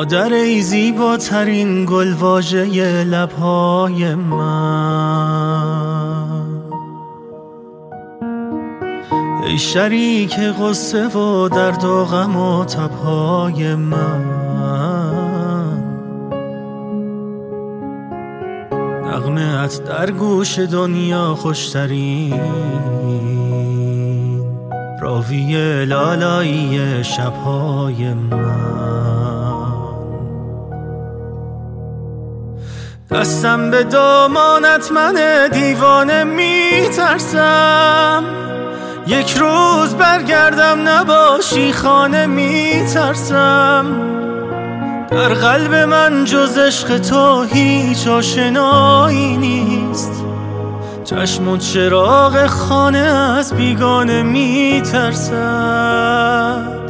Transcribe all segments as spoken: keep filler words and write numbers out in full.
مادر ای زیباترین گل واژه لبهای من، ای شریک قصه و درد و غم و تبهای من، نغمه ات در گوش دنیا خوشترین، راوی لالایی شبهای من. دستم به دامانت من دیوانه می ترسم، یک روز برگردم نباشی خانه می ترسم. در قلب من جز عشق تو هیچ آشنایی نیست، چشم و چراغ خانه از بیگانه می ترسد.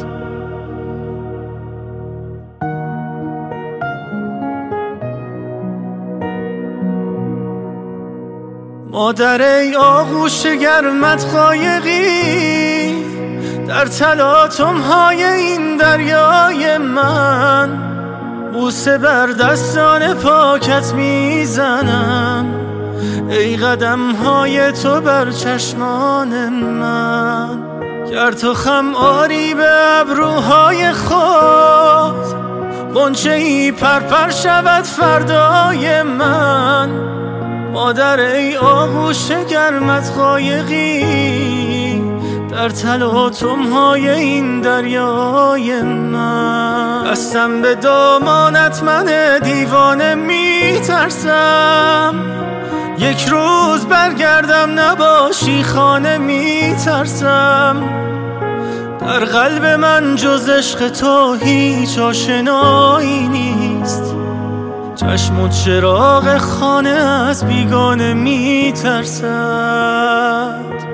مادر ای آغوش گرمت قایقی در تلاطم های این دریای من، بوسه بر دستان پاکت میزنم، ای قدم های تو بر چشمان من. گر تو خم آری به ابروهای خود، غنچه ای پرپر شود فردای من. مادر ای آغوش گرمت قایقی در تلاطم های این دریای من. دستم به دامانت من دیوانه می ترسم، یک روز برگردم نباشی خانه می ترسم. در قلب من جز عشق تو هیچ آشنایی نیست، چشم و چراغ خانه از بیگانه می ترسد.